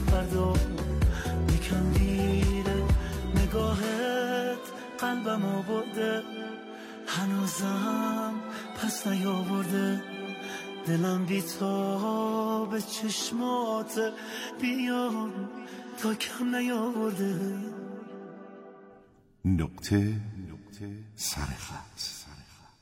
فردا یکم دیره نگاهت قلبمو برده، هنوزم پس نیاورده، دلم بی تو به چشمات بیان تا کم نیاورده. نقطه سرخط.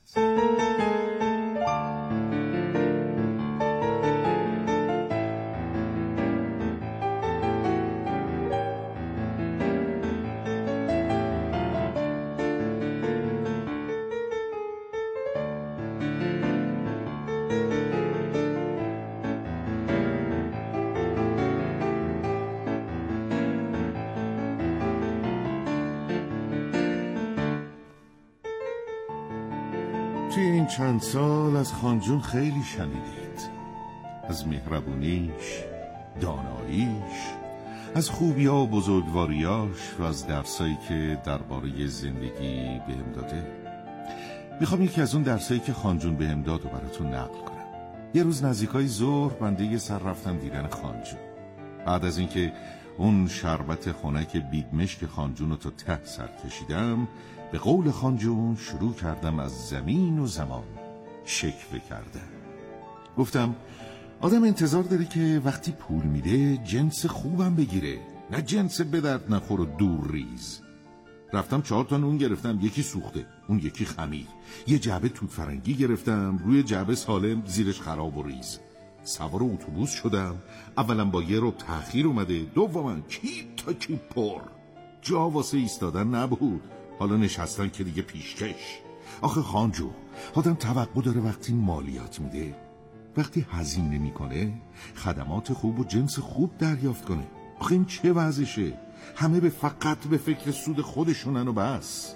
توی این چند سال از خانجون خیلی شنیدید، از مهربونیش، داناییش، از خوبی‌ها و بزرگواریاش و از درسایی که درباره زندگی بهم داده. میخوام یکی از اون درسایی که خانجون بهم داد و براتون نقل کنم. یه روز نزدیکای ظهر بنده یه سر رفتم دیدن خانجون. بعد از اینکه اون شربت خنک بیدمشک خانجون رو تا ته سر کشیدم، به قول خانجون شروع کردم از زمین و زمان شکوه کردم. گفتم آدم انتظار داره که وقتی پول میده جنس خوبم بگیره، نه جنس به درد نخور و دور ریز. رفتم 4 تا نون گرفتم، یکی سوخته، اون یکی خمیر. یه جعبه توت فرنگی گرفتم، روی جعبه سالم، زیرش خراب و ریز. سوار اتوبوس شدم، اولا با یه رو تأخیر اومده، دوما کیپ تا کیپ پر. جا واسه ایستادن نبود، حالا نشستن که دیگه پیشکش. آخه خانجو، آدم توقع داره وقتی مالیات میده، وقتی هزینه میکنه، خدمات خوب و جنس خوب دریافت کنه. آخه این چه وضعشه؟ همه فقط به فکر سود خودشونن و بس.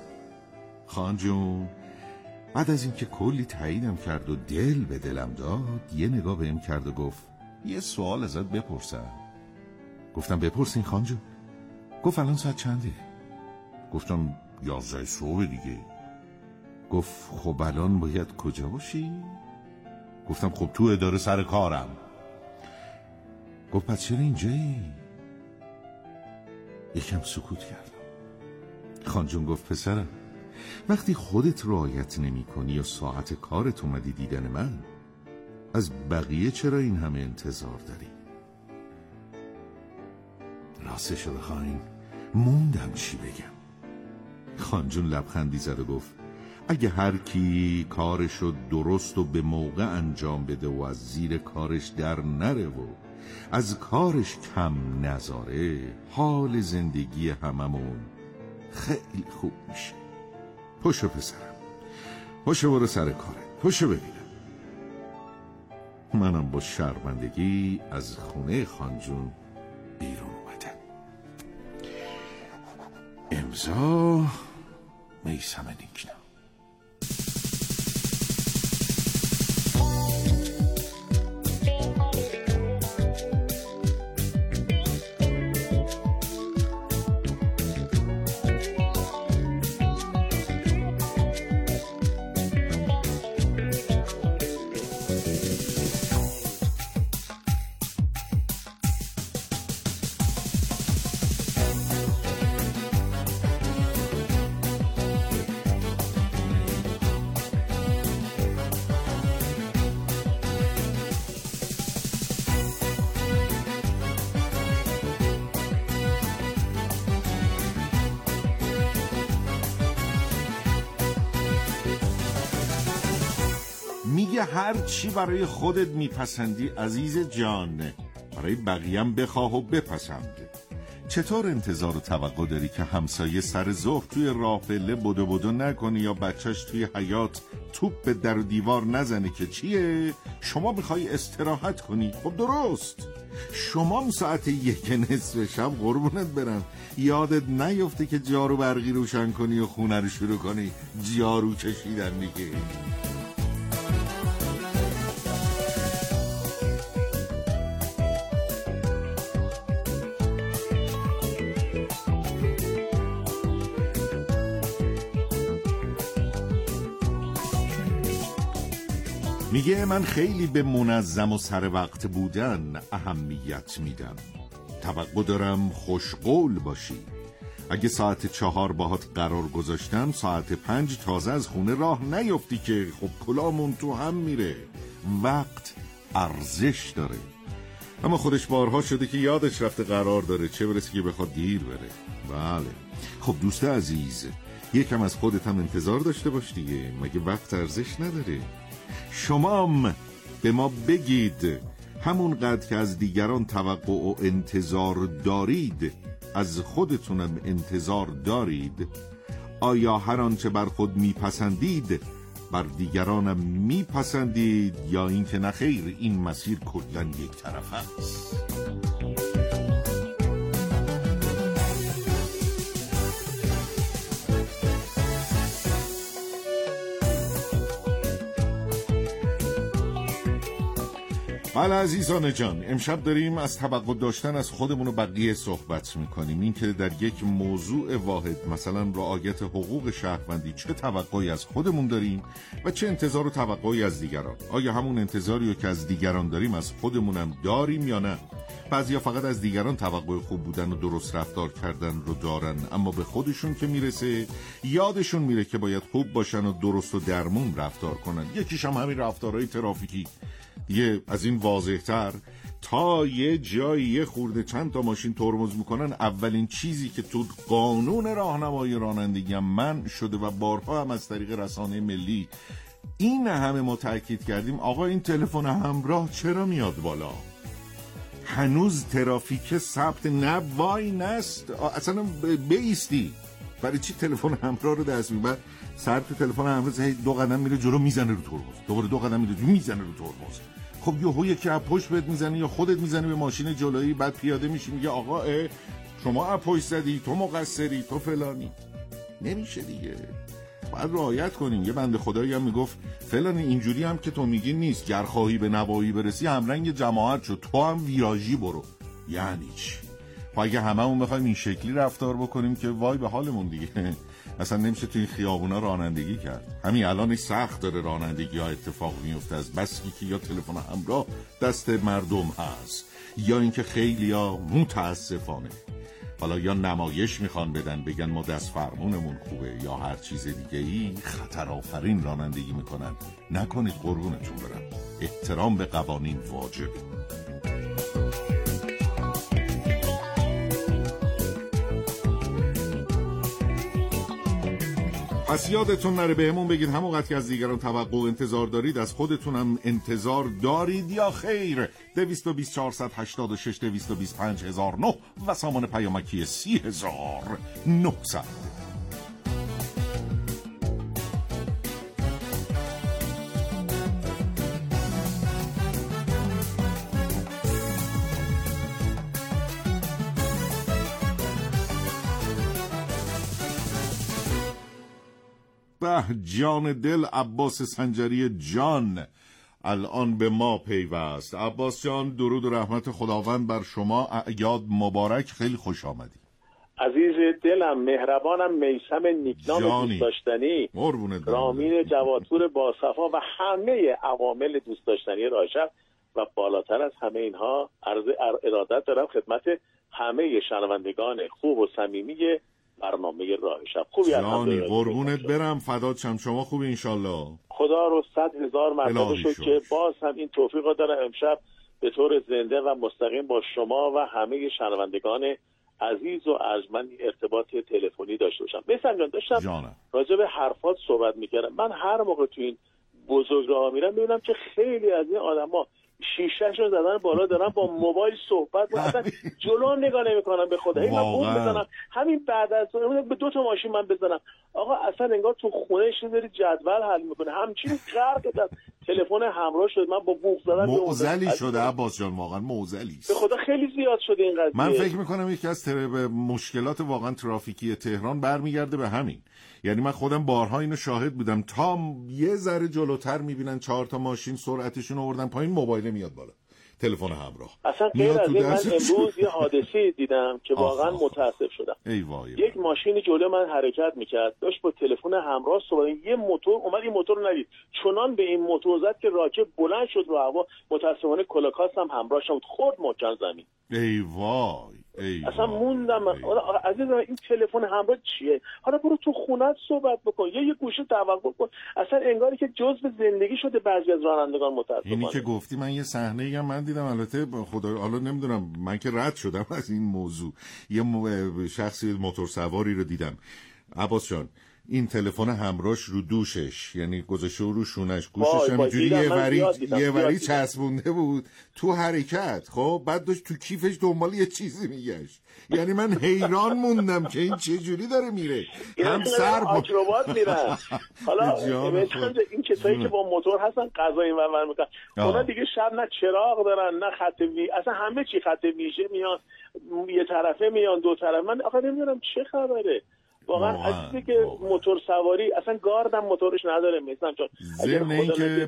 خانجون بعد از اینکه کلی تاییدم کرد و دل به دلم داد، یه نگاه بهم کرد و گفت یه سوال ازت بپرسم. گفتم بپرسین خانجون. گفت الان ساعت چنده؟ گفتم 11 صبح دیگه. گفت خب الان باید کجا باشی؟ گفتم خب تو اداره سر کارم. گفت پس چرا اینجایی؟ یکم سکوت کردم. خانجون گفت پسرم، وقتی خودت رعایت نمی کنی و ساعت کارت اومدی دیدن من، از بقیه چرا این همه انتظار داری؟ راستشو بخواین موندم چی بگم. خانجون لبخندی زد و گفت اگه هر کی کارشو درست و به موقع انجام بده و از زیر کارش در نره و از کارش کم نذاره، حال زندگی هممون خیلی خوب میشه. پشو پسرم، پشو برو سر کارت، پشو ببینم. منم با شرمندگی از خونه خانجون بیرون اومدم. امضا میثم نیکنا. میگه هر چی برای خودت میپسندی عزیز جان، برای بقیه‌ام بخواه و بپسند. چطور انتظار و توقع داری که همسایه سر ظهر توی راه پله بدو نکنه یا بچهش توی حیاط توپ به در و دیوار نزنه که چیه؟ شما میخوای استراحت کنی؟ خب درست. شما ساعت 1:15 شب قربونت برم یادت نیفته که جارو برقی روشن کنی و خونه رو شروع کنی جارو کشیدن دیگه. میگه من خیلی به منظم و سر وقت بودن اهمیت میدم. توقع دارم خوشقول باشی. اگه ساعت 4 باهات قرار گذاشتم ساعت 5 تازه از خونه راه نیفتی که خب کلامون تو هم میره. وقت ارزش داره، اما خودش بارها شده که یادش رفته قرار داره، چه برسه که بخواد دیر بره. بله خب دوست عزیز، یکم از خودت هم انتظار داشته باش دیگه، مگه وقت ارزش نداره؟ شمام به ما بگید همون قدر که از دیگران توقع و انتظار دارید از خودتونم انتظار دارید؟ آیا هر آنچه بر خود میپسندید بر دیگرانم میپسندید، یا اینکه نخیر این مسیر کلاً یک طرفه است؟ بله عزیزان جان، امشب داریم از توقع داشتن از خودمون و بقیه صحبت میکنیم. این که در یک موضوع واحد، مثلا رعایت حقوق شهروندی، چه توقعی از خودمون داریم و چه انتظار و توقعی از دیگران. آیا همون انتظاری رو که از دیگران داریم از خودمونم داریم یا نه؟ بعضیا فقط از دیگران توقع خوب بودن و درست رفتار کردن رو دارن، اما به خودشون که میرسه یادشون میره که باید خوب باشن و درست و درمون رفتار کنن. یکیش هم همین رفتارهای ترافیکی. دیگه از این واضح‌تر، تا یه جایی یه خورده چند تا ماشین ترمز میکنن، اولین چیزی که تو قانون راهنمایی رانندگی هم منع شده و بارها هم از طریق رسانه ملی این همه ما تاکید کردیم، آقا این تلفن همراه چرا میاد بالا؟ هنوز ترافیک ثبت نه وای نست، اصلا بایستی. برای چی تلفن همراه رو دست میبر؟ سر تو تلفن همراه 2 قدم میره جلو میزنه رو ترمز، دوباره 2 قدم میره جلو میزنه رو ترمز. خب یهو یکی از پشت بهت میزنه یا خودت میزنی به ماشین جلویی، بعد پیاده میشی میگه آقا شما از پشت زدی، تو مقصری، تو فلانی. نمیشه دیگه، باید رعایت کنیم. یه بنده خدایی هم میگفت فلانی اینجوری هم که تو میگی نیست، گر خواهی به نوایی برسی همرنگ جماعت شد، تو هم ویراژی برو. یعنی چی؟ اگه هممون بخوایم این شکلی رفتار بکنیم که وای به حالمون دیگه. اصلا نمیشه تو این خیابونا رانندگی کرد. همین الانش سخت داره رانندگی ها اتفاق میفته، از بس که یا تلفن همراه دست مردم هست، یا اینکه خیلیا متاسفانه حالا یا نمایش میخوان بدن بگن ما دست فرمونمون خوبه یا هر چیز دیگه ای، خطر آفرین رانندگی میکنن. نکنید قربونتون برم، احترام به قوانین واجبه. پس یادتون نره بهمون بگید همونقدر که از دیگران توقع و انتظار دارید از خودتون هم انتظار دارید یا خیر. 220 486 225 1009 و سامان پیامکی 30900. به جان دل عباس سنجری جان الان به ما پیوست. عباس جان درود و رحمت خداوند بر شما، اعیاد مبارک، خیلی خوش آمدی. عزیز دلم، مهربانم، میثم نیکنام دوست داشتنی، رامین جوادپور باصفا و همه عوامل دوست داشتنی رایشب و بالاتر از همه اینها عرض ارادت دارم خدمت همه شنوندگان خوب و صمیمی برنامه راه شب. خوبی جانی قربونت برم، فدات شم. شما خوبی انشالله؟ خدا رو 100,000 مرتبه شکر که باز هم این توفیق رو دارم امشب به طور زنده و مستقیم با شما و همه شنوندگان عزیز و ارجمند ارتباط تلفنی داشته باشم. مثلا جان داشتم راجع به حرفات صحبت میکردم. من هر موقع تو این بزرگراه میرم میبینم که خیلی از این آدما شیشه‌ش رو زدن بالا دارن با موبایل صحبت و اصلا جلو نگاه نمیکنن به خدا. این من بزنم همین بعد از اون به 2 تا ماشین من بزنم، آقا اصلا انگار تو خونه‌اش داری جدول حل میکنه، همچین غرق در تلفن همراه شد. من با بوق زدن معضلی شده عباس جان، واقعا معضلی است. به خدا خیلی زیاد شده این قضیه. من فکر میکنم یکی از مشکلات واقعا ترافیکی تهران برمیگرده به همین. یعنی من خودم بارها اینو شاهد بودم، تا یه ذره جلوتر میبینن 4 تا ماشین سرعتشون آوردن پایین، موبایل میاد بالا، تلفن همراه. اصلا غیر از این، من امروز یه حادثه دیدم که واقعا متاسف شدم. یک ماشین جلو من حرکت میکرد، داشت با تلفن همراه صحبت، یه موتور اومد این موتور رو ندید، چنان به این موتور زد که راکب بلند شد رو هوا. متاسفانه کلاکاست هم همراهش بود، خورد محکم زمین. ای وای اصلا موندم. عزیزم این تلفن همراه چیه؟ حالا برو تو خونت صحبت بکن، یه گوشه توقف کن. اصلا انگاری که جزء زندگی شده بعضی از رانندگان. متاسفانه اینی که گفتی، من یه صحنه‌ای هم من دیدم، البته خدا حالا نمیدونم، من که رد شدم از این موضوع. یه شخصی موتور سواری رو دیدم، عباس جان، این تلفن همراهش رو دوشش، یعنی گذاشته رو شونش، گوشش همینجوری یه وری چسبونده بود تو حرکت. خب بعد داشت تو کیفش دنبال یه چیزی میگشت. یعنی من حیران موندم که این چه جوری داره میره. هم سر آکروبات میرن. حالا این کسایی که با موتور هستن غذا این ور میکنن، اونا دیگه شب نه چراغ دارن نه خط اصلا همه چی خط ویژه میان، یه طرفه میان دو طرف. من آخه نمیدونم چه خبره واقعا. عزیزی که موتور سواری اصلا گاردم موتورش نداره مثلا، چون ضمن اینکه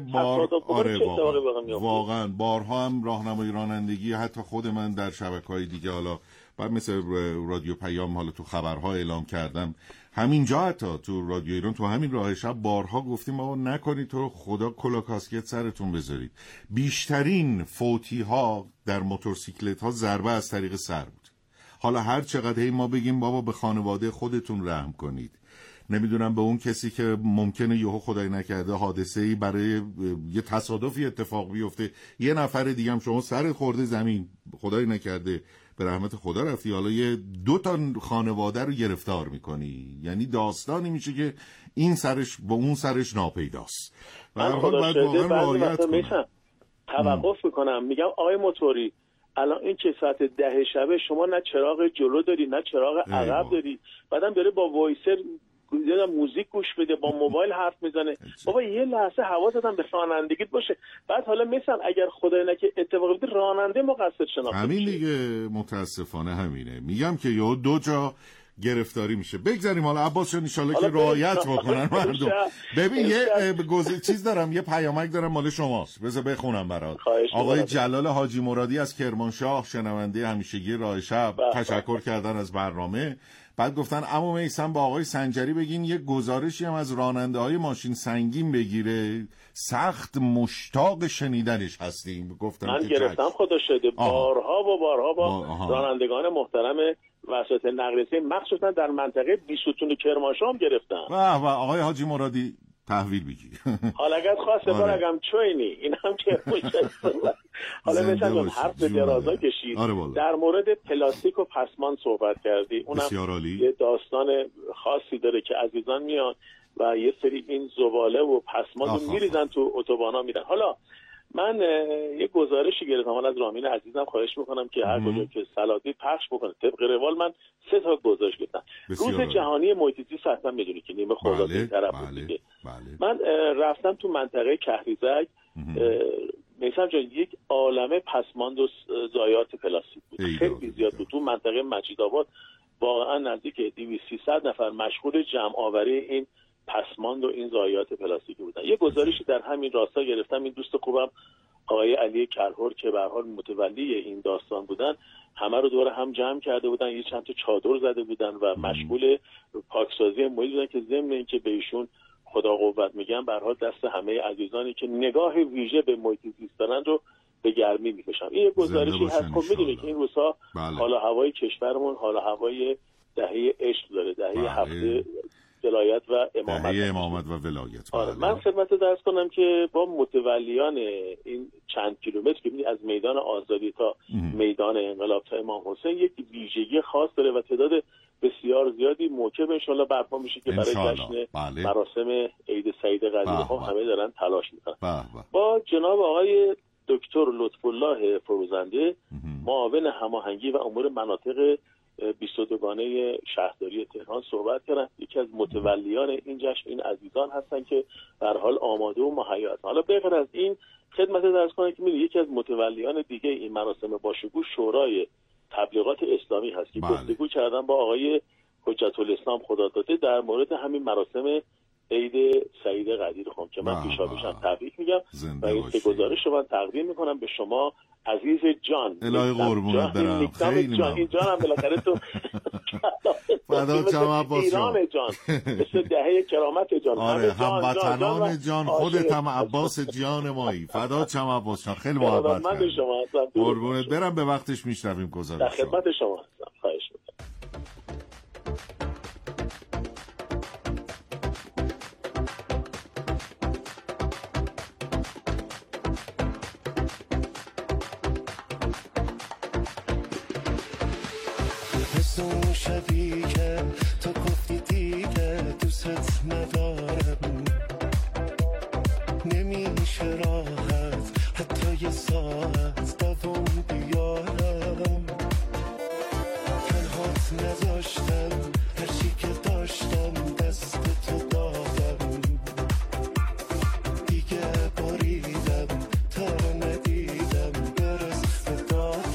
واقعا بارها هم راهنمای رانندگی، حتی خود من در شبکه‌های دیگه، حالا بعد مثل رادیو پیام، حالا تو خبرها اعلام کردم، همینجا حتی تو رادیو ایران تو همین راه شب بارها گفتیم آقا نکنید، تو خدا کلاکاسکت سرتون بذارید. بیشترین فوتی ها در موتورسیکلت ها ضربه از طریق سر بود. حالا هر چقدر ما بگیم بابا به خانواده خودتون رحم کنید، نمیدونم به اون کسی که ممکنه یهو خدای نکرده حادثه‌ای برای یه تصادفی اتفاق بیفته، یه نفر دیگه هم شما سر خورده زمین، خدای نکرده به رحمت خدا رفتی، حالا یه 2 تا خانواده رو گرفتار میکنی. یعنی داستانی میشه که این سرش با اون سرش ناپیداست. و هر حال باید واقعا رعایت کنم. توقف میکنم، میگم آقای موتوری، الان این که ساعت 10 شب شما نه چراغ جلو داری نه چراغ عقب داری، بعدم داره با وایسر موزیک گوش بده، با موبایل حرف میزنه. بابا یه لحظه حواست هم به رانندگیت باشه. بعد حالا مثلا اگر خدای نکرده اتفاقی بیفته راننده مقصر شناخته همین دیگه، متاسفانه همینه. میگم که یه 2 جا گرفتاری میشه. بگذاریم حالا عباس جان، ان شاءالله که رعایت بکنن مردم. ببین یه چیز دارم، یه پیامک دارم مال شماست، بذار بخونم برات. آقای جلال حاجی مرادی از کرمانشاه، شنونده همیشگی راه شب، تشکر کردن از برنامه. بعد گفتن عمو میثم با آقای سنجری بگین یه گزارشی هم از راننده‌های ماشین سنگین بگیره، سخت مشتاق شنیدنش هستیم. گفتم من گرفتم خدا شده بارها با رانندگان محترم وسایط نقلیه، مخصوصا در منطقه 20 ستون کرمانشاه هم گرفتم. و آقای حاجی مرادی تحویل بگیر. حالا اگه خواسته بارگم چوینی این هم که حالا مثلا حرف به درازا کشید. در مورد پلاستیک و پسمان صحبت کردی، اونم یه داستان خاصی داره که عزیزان میان و یه سری این زباله و پسمان رو میریزن تو اتوبانا میرن. حالا من یه گزارشی گرفتم از رامین عزیزم، خواهش میکنم که هر کجا که صلاحی پخش بکنه. طبق روال من 3 تا گزارش گرفتم. روز جهانی محیط زیست حتما میدونی که نیمه خرداد این طرف بود دیگه. من رفتم تو منطقه کهریزک، میثم جان یک عالمه پسماند و ضایعات پلاستیک بود، خیلی زیاد بود. تو منطقه مجیدآباد واقعا نزدیک 200-300 نفر مشغول جمع آوری این پسماند و این ضایعات پلاستیکی بودن. یه گزارشی در همین راستا گرفتم. این دوست خوبم آقای علی کرهور که به هر حال متولی این داستان بودن، همه رو دور هم جمع کرده بودن، یه چند تا چادر زده بودن و مشغول پاکسازی محیط بودن که ضمن اینکه به ایشون خدا قوت میگم، به هر حال دست همه عزیزانی که نگاه ویژه به محیط زیست دارن رو به گرمی میکشم. این یه گزارشی هست. خب میدونید که این روزها حالا هوای کشورمون حالا هوای دهه عشق داره، دهه هفته ولایت و امامت و ولایت. من خدمت درس کنم که با متولیان این چند کیلومتر که از میدان آزادی تا میدان انقلاب تا امام حسین یک ویژگی خاص داره و تعداد بسیار زیادی موکب انشالله برپا میشه که برای جشن مراسم عید سعید قدیر ها همه دارن تلاش میکنن. با جناب آقای دکتر لطف الله فروزنده، معاون هماهنگی و امور مناطق 22گانه شهرداری تهران صحبت کردن. یکی از متولیان این جشن این عزیزان هستن که به هر حال آماده و مهیا هستن. حالا بغیر از این خدمت درس کنم که یکی از متولیان دیگه این مراسم باشکوه شورای تبلیغات اسلامی هست که گفتگو کردن با آقای حجت الاسلام خداداده در مورد همین مراسم عید سعید قدیر خان که من پیشاپیش هم تبریک میگم و این گزارش رو من تقدیم میکنم به شما عزیز جان. الهی قربونت برم، خیلی ممنون. این جانم بالاخره تو فدا چم عباس ایران جان، مثل دهه کرامت جان. آره، هموطنان جان، خودت هم عباس جان مایی. فدا چم عباس جان، خیلی محبت من به شما هستم. قربونت برم. به وقتش میشنویم گزارش. در خدمت شما هستم. خواهش می‌کنم. اون شبی که تو گفتی دیگه دوست ندارم، نمیشه راحت حتی یه ساعت دوام بیارم. تنهات نذاشتم، هرچی که داشتم دست تو دادم، دیگه بریدم تا ندیدم برس دادم.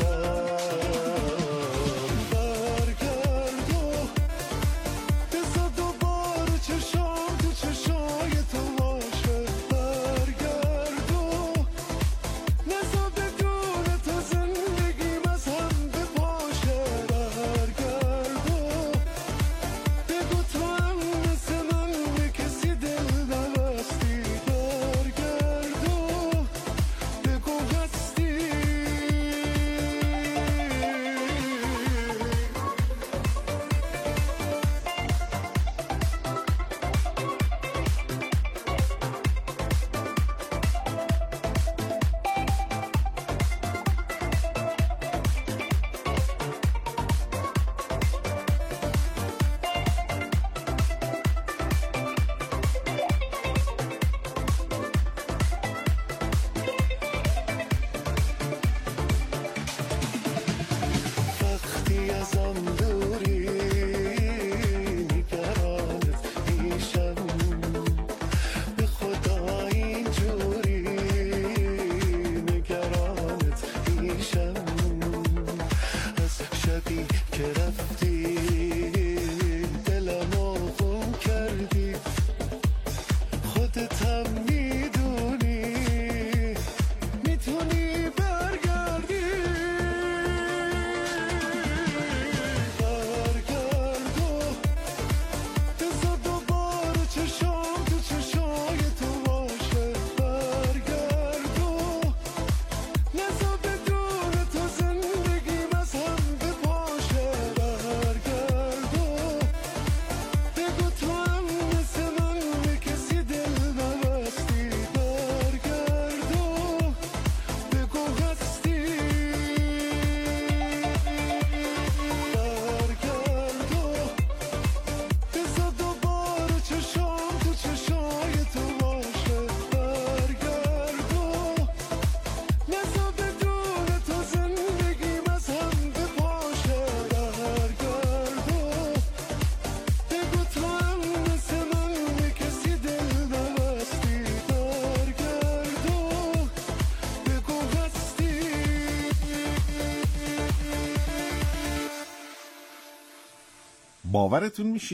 باورتون میشه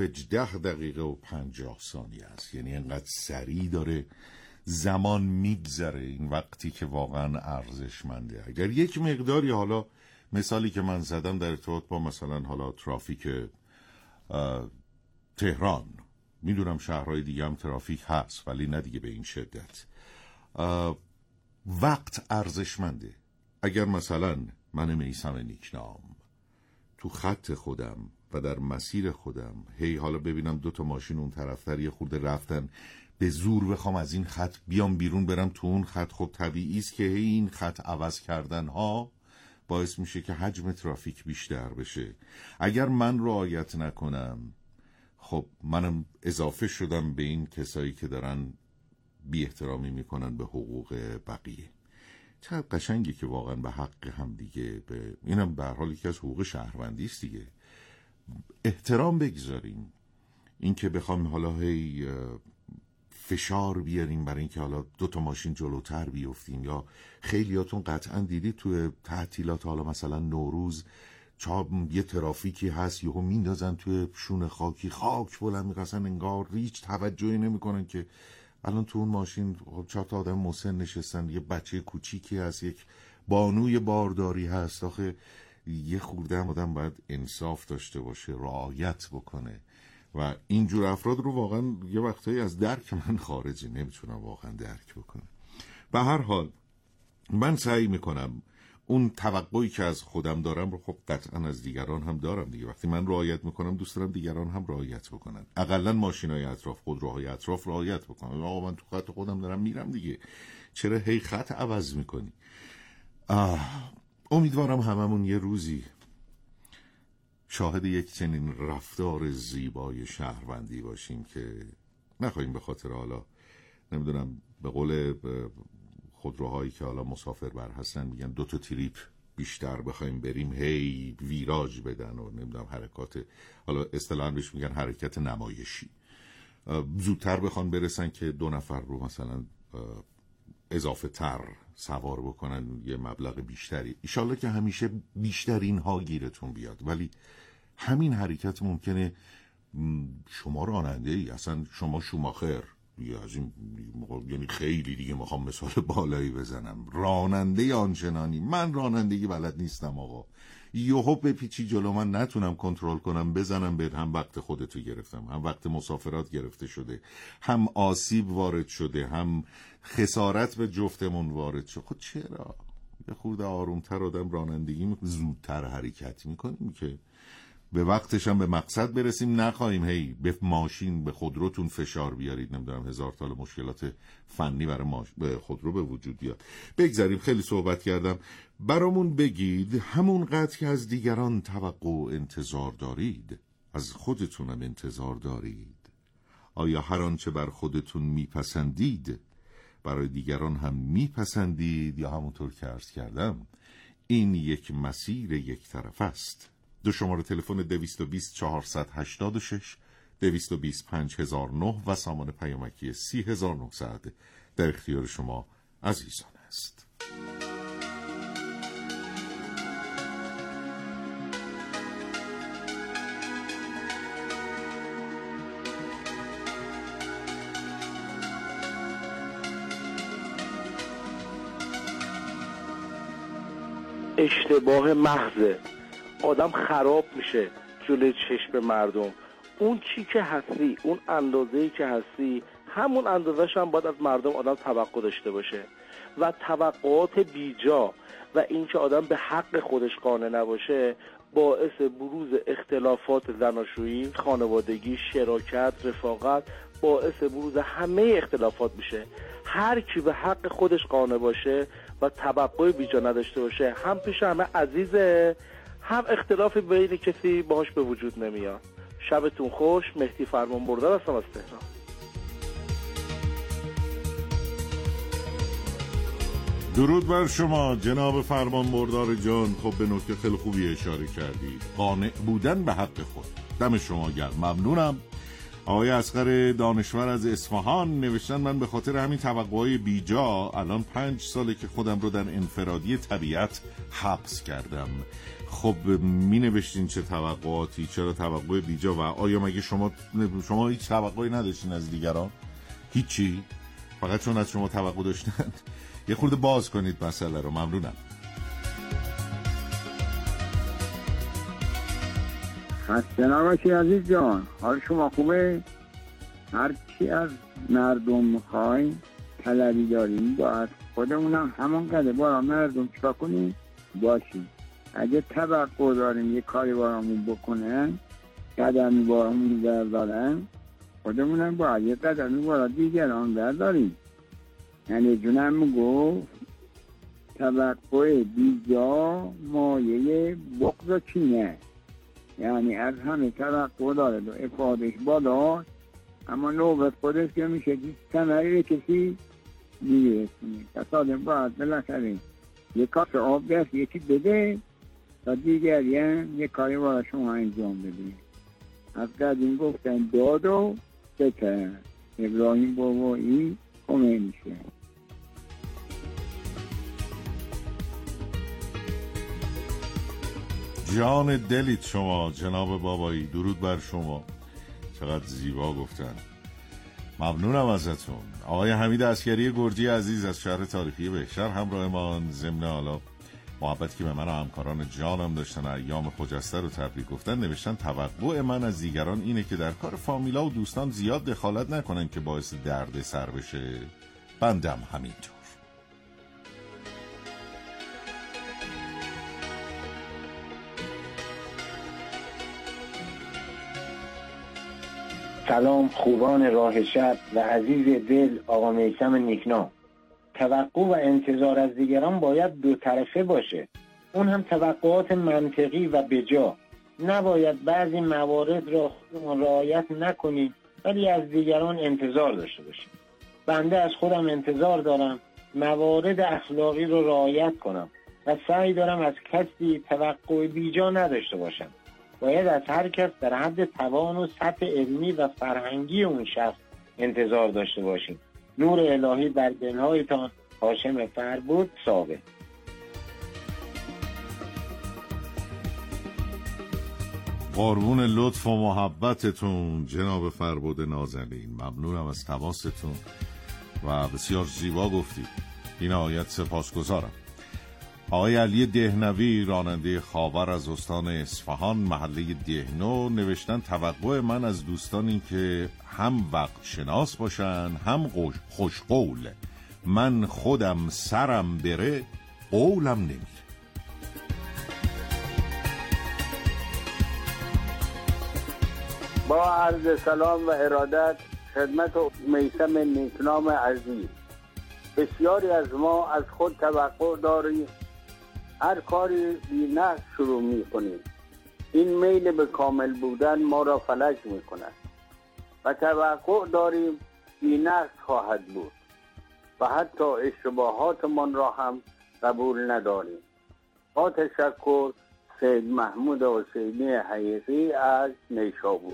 1:18 و 50 ثانیه است. یعنی انقدر سریع داره زمان میگذره این وقتی که واقعا ارزشمنده. اگر یک مقداری، حالا مثالی که من زدم در ارتباط با مثلا حالا ترافیک تهران، میدونم شهرهای دیگه هم ترافیک هست ولی نه دیگه به این شدت. وقت ارزشمنده. اگر مثلا من میثم نیکنام تو خط خودم و در مسیر خودم حالا ببینم 2 ماشین اون طرفتر یه خورده رفتن، به زور بخوام از این خط بیام بیرون برم تو اون خط، خب طبیعی است که این خط عوض کردن ها باعث میشه که حجم ترافیک بیشتر بشه. اگر من رعایت نکنم، خب منم اضافه شدم به این کسایی که دارن بی احترامی میکنن به حقوق بقیه. چقدر قشنگی که واقعا به حق هم دیگه، به اینم به هر حال یکی از حقوق شهروندی است دیگه، احترام بگذاریم. این که بخوام حالا فشار بیاریم برای اینکه حالا 2 ماشین جلوتر بیفتیم، یا خیلیاتون قطعا دیدید توی تعطیلات حالا مثلا نوروز یه ترافیکی هست یهو میندازن توی شونه خاکی، خاک بلند می‌کنن، انگار هیچ توجهی نمی‌کنن که الان تو اون ماشین 4 تا آدم مسن نشستن، یه بچه کوچیکی هست، یک بانوی بارداری هست. آخه یه خورده هم آدم باید انصاف داشته باشه، رعایت بکنه و اینجور افراد رو واقعا یه وقتایی از درک من خارجی، نمیتونم واقعا درک بکنم. به هر حال من سعی میکنم اون توقعی که از خودم دارم رو خب قطعا از دیگران هم دارم دیگه. وقتی من رعایت میکنم دوست دارم دیگران هم رعایت بکنن، اقلا ماشینای اطراف، خودروهای اطراف رعایت بکنن. آقا من تو خط خودم دارم میرم دیگه، چرا هی خط عوض میکنی؟ امیدوارم هممون یه روزی شاهد یک چنین رفتار زیبای شهروندی باشیم که نخواهیم به خاطر حالا نمیدونم به قول خودروهایی که حالا مسافر بر هستن میگن 2 تا تریپ بیشتر بخوایم بریم هی ویراج بدن و نمیدونم حرکات، حالا اصطلاحاً بهش میگن حرکت نمایشی، زودتر بخوان برسن که 2 نفر رو مثلا اضافه تر سوار بکنن یه مبلغ بیشتری. ایشالله که همیشه بیشترین ها گیرتون بیاد، ولی همین حرکت ممکنه شما راننده ای، اصلا شما شوماخر یا از این، یعنی خیلی دیگه میخوام مثال بالایی بزنم، راننده آنچنانی، من رانندگی بلد نیستم آقا، یهو بپیچی جلو من نتونم کنترل کنم بزنم به هم، وقت خودتو گرفتم، هم وقت مسافرات گرفته شده، هم آسیب وارد شده، هم خسارت به جفتمون وارد شده. خب چرا یه خورده آرومتر آدم رانندگی میکنه، زودتر حرکت میکنیم که به وقتش هم به مقصد برسیم، نخواهیم هی به ماشین به خودروتون فشار بیارید، نمیدونم 1000 تا مشکلات فنی برای به خودرو به وجود بیاد. بگذاریم، خیلی صحبت کردم. برامون بگید همون قدر که از دیگران توقع و انتظار دارید از خودتونم انتظار دارید؟ آیا هر آنچه بر خودتون میپسندید برای دیگران هم میپسندید، یا همونطور که عرض کردم این یک مسیر یک طرف است؟ 2 شماره تلفن 220 486 220 5009 و سامان پیامکی 30900 در اختیار شما عزیزان است. اشتباه محضه، آدم خراب میشه جلوی چشم مردم. اون چی که هستی، اون اندازه‌ای که هستی، همون اندازه‌ش هم باید از مردم آدم توقع داشته باشه و توقعات بیجا و این که آدم به حق خودش قانع نباشه باعث بروز اختلافات زناشویی، خانوادگی، شراکت، رفاقت، باعث بروز همه اختلافات میشه. هر کی به حق خودش قانع باشه و توقع بیجا نداشته باشه، هم پیش همه عزیزه، هم اختلافی بین کسی باهاش به وجود نمیاد. شبتون خوش. مهدی فرمانبردار هستم از تهران. درود بر شما جناب فرمانبردار جان. خب به نکته خیلی خوبی اشاره کردید، قانع بودن به حق خود. دم شما گرم، ممنونم. آقای اصغر دانشور از اصفهان نوشتن من به خاطر همین توقعهای بیجا الان 5 ساله که خودم رو در انفرادی طبیعت حبس کردم. خب می نوشتین چه توقعاتی، چرا توقع بیجا؟ و آیا مگه شما هیچ توقعی نداشتین از دیگران؟ هیچی؟ فقط چون از شما توقع داشتن؟ یه خورده باز کنید مسئله رو. ممنونم. خسته نباشی عزیز جان، حال شما خوبه؟ هرچی از مردم میخوایم طلبی داریم، باید خودمونم همون قدر با مردم چکا کنیم باشیم. اگه توقع داریم یه کاری برامون بکنن، قدمی برامون بردارن، خودمونم باید یه قدمی برای دیگران برداریم. یعنی جونم میگفت توقع بیجا مایه بغض و کینه، یعنی از همه توقع داره و افادش بالا، اما نوبت خودش که میشه که ثمری کسی میرسونه. تصادم باید بالاخره یک کاس آب دست یکی بده تا دیگری هم یک کاری برای شما انجام بده. از قدیم گفتن داد و بتر. ابراهیم بابایی خمینی شه. جان دلید شما جناب بابایی، درود بر شما. چقدر زیبا گفتن، ممنونم ازتون. آقای حمید عسکری گرجی عزیز از شهر تاریخی بهشهر همراه ما، ضمن حالا محبتی که به من و همکاران جانم داشتن و ایام خجسته رو تبریک گفتن، نوشتن توقع من از دیگران اینه که در کار فامیلا و دوستان زیاد دخالت نکنن که باعث درد سر بشه. بندم همینطور. سلام خوبان راه شب و عزیز دل آقا میثم نیکنام. توقع و انتظار از دیگران باید دو طرفه باشه، اون هم توقعات منطقی و بجا. نباید بعضی موارد را رعایت نکنیم ولی از دیگران انتظار داشته باشیم. بنده از خودم انتظار دارم موارد اخلاقی رو رعایت کنم و سعی دارم از کسی توقع بیجا نداشته باشم. باید از هر کس در حد توان و سطح علمی و فرهنگی اون شخص انتظار داشته باشیم. نور الهی بر دلهایتان. هاشم فربود، ثابت. قربون لطف و محبتتون جناب فربود نازنین. ممنونم از تماستون و بسیار زیبا گفتید. بی نهایت سپاسگزارم. آقای علی دهنوی راننده خاور از استان اصفهان محله دهنو نوشتن توقع من از دوستان این که هم وقت شناس باشن هم خوشقول. من خودم سرم بره قولم نمیره. با عرض سلام و ارادت خدمت میثم نیکنام عزیز. بسیاری از ما از خود توقع داریم هر کاری بی‌نقص شروع می‌کنیم. این میل به کامل بودن ما را فلج می‌کند و توقع داریم بی‌نقص خواهد بود و حتی اشتباهاتمان را هم قبول نداریم. با تشکر، سید محمود حسینی حقیقی از نیشابور.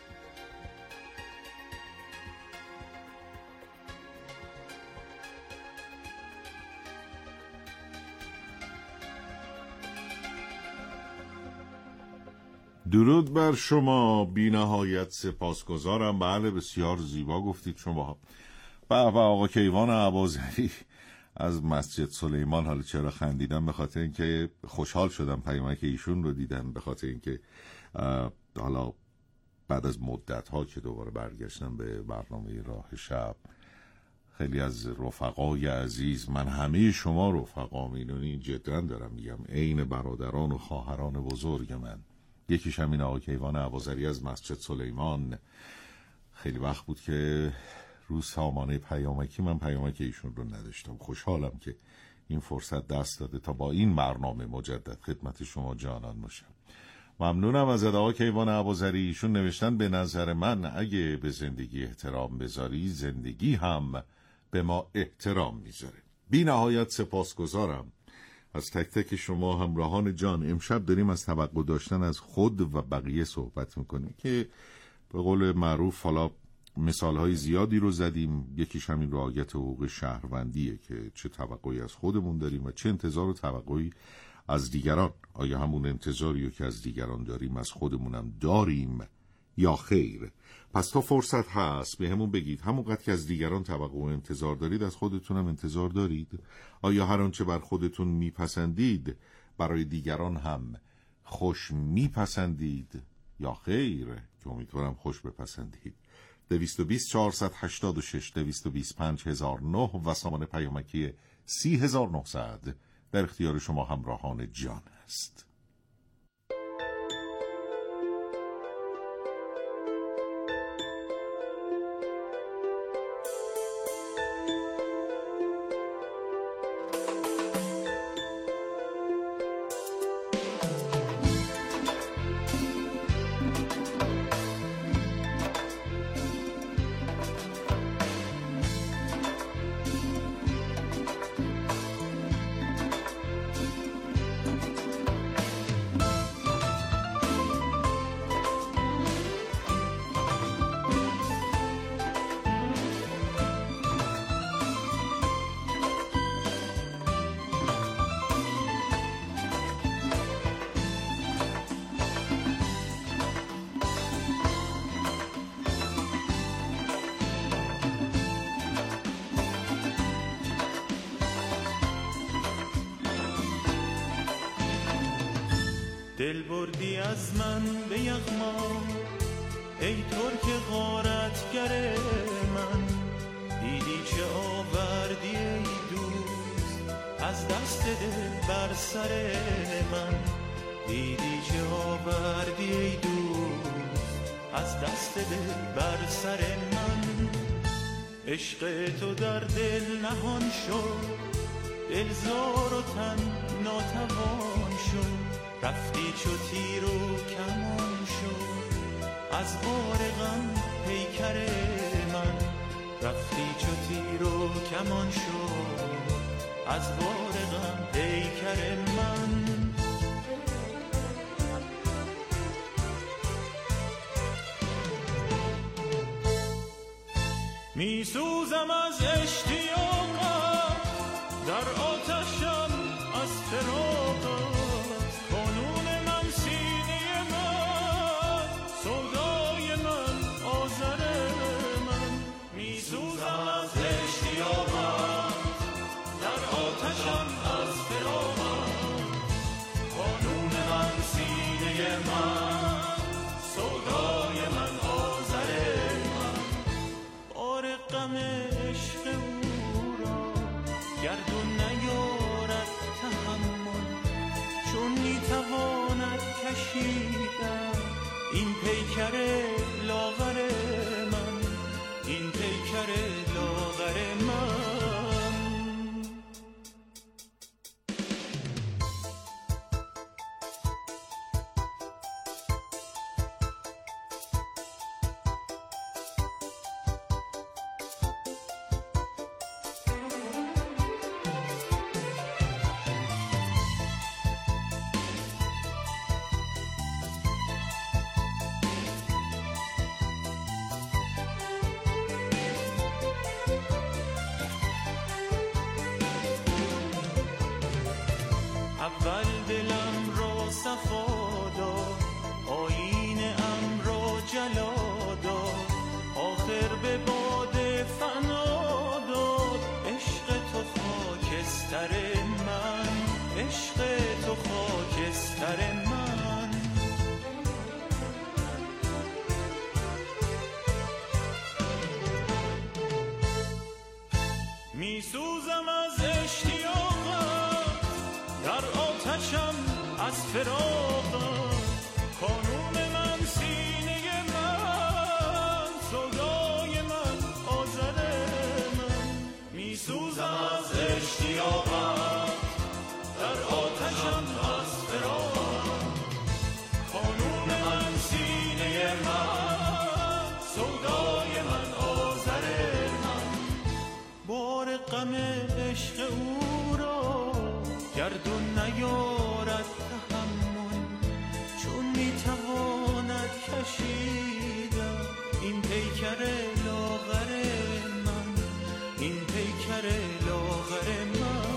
درود بر شما، بی نهایت سپاسگزارم. بله بسیار زیبا گفتید شما. و آقا کیوان اباظری از مسجد سلیمان. حالا چرا خندیدم؟ به خاطر اینکه خوشحال شدم پیامک ایشون رو دیدم، به خاطر اینکه حالا بعد از مدت ها که دوباره برگشتم به برنامه راه شب، خیلی از رفقای عزیز، من همه شما رفقا میدونین، جدا دارم میگم، عین برادران و خواهران بزرگ من. یکیش همین آقا کیوان اباظری از مسجد سلیمان. خیلی وقت بود که روز سامانه پیامکی من پیامک ایشون رو نداشتم. خوشحالم که این فرصت دست داده تا با این برنامه مجدد خدمت شما جانان باشم. ممنونم از آقا کیوان اباظری. ایشون نوشتن به نظر من اگه به زندگی احترام بذاری، زندگی هم به ما احترام میذاره. بی نهایت سپاسگزارم از تک تک شما همراهان جان. امشب داریم از توقع داشتن از خود و بقیه صحبت میکنیم که به قول معروف حالا مثالهای زیادی رو زدیم. یکیش همین رعایت حقوق شهروندیه که چه توقعی از خودمون داریم و چه انتظار و توقعی از دیگران. آیا همون انتظاری که از دیگران داریم از خودمونم داریم یا خیر؟ پس تا فرصت هست به همون بگید همونقدر که از دیگران توقع و انتظار دارید از خودتونم انتظار دارید؟ آیا هر آنچه بر خودتون میپسندید برای دیگران هم خوش میپسندید یا خیر؟ که امیدوارم خوش بپسندید. 220 486 225 1009 و سامان پیامکی 30900 در اختیار شما همراهان جان است. بردی از من به یغما، ای ترک غارتگر من، دیدی چه آوردی ای دوست از دست دل بر سر من، دیدی چه آوردی ای دوست از دست دل بر سر من. عشق تو در دل نهان شد، دلزار و تن ناتوان شد، رفتی چو تیر و کمان شد از بار غم پیکر من، رفتی چو تیر و کمان شد از بار غم پیکر من. می سوزم از اشتیاقت، در آتشم از فراقت، قانون من سینه من، سودای من آذر من. می سوزم از اشتیاقت، در آتشم از فراقت، قانون من سینه من، سودای من آذر من. بار غم عشق او را گردون نیارد تحمل، چون میتواند کشیدن این پیکر لاغر من، این پیکر لاغر من. اول دلم را صفا داد، آیینه ام را جلا داد، آخر به باد فنا داد. عشق تو خاکستر من، عشق تو خاکستر من. می سوزم از اشتیاقت، در آتشم از فراقت، قانون من سینه من، سودای من آذر من. می سوزم از اشتیاقت، در آتشم از فراقت، قانون من سینه من، سودای من آذر من. بار غم عشق او را گردون نیارد تحمل، چون میتواند کشیدن این پیکر لاغر من، این پیکر لاغر من.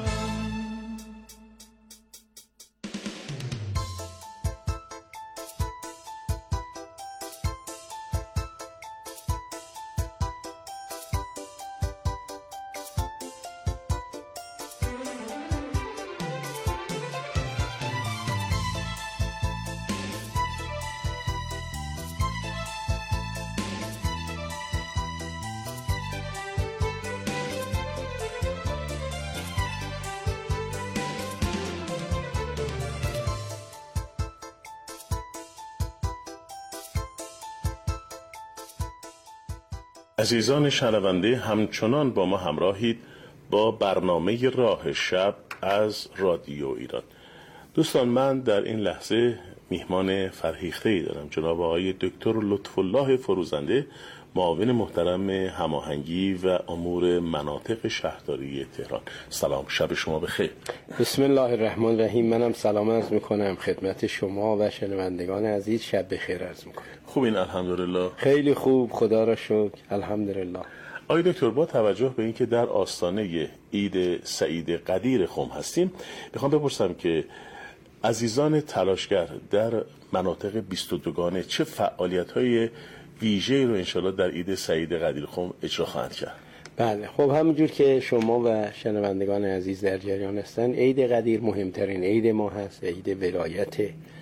عزیزان شنونده، همچنان با ما همراهید با برنامه راه شب از رادیو ایران. دوستان، من در این لحظه میهمان فرهیخته‌ای دارم، جناب آقای دکتر لطف‌الله فروزنده، معاون محترم هماهنگی و امور مناطق شهرداری تهران. سلام، شب شما بخیر. بسم الله الرحمن الرحیم. منم سلام عرض میکنم خدمت شما و شنوندگان عزیز. شب بخیر عرض میکنم. خوبین؟ الحمدلله. خیلی خوب، خدا را شکر، الحمدلله. آقای دکتر، با توجه به اینکه در آستانه عید سعید قدیر خم هستیم، میخوام بپرسم که عزیزان تلاشگر در مناطق 22گانه چه فعالیت‌های ویژه‌ای رو انشالله در عید سعید قدیر خم اجرا خواهند کرد؟ بله، خب همونجور که شما و شنوندگان عزیز در جریان هستن، عید قدیر مهمترین عید ما هست، عید ولایت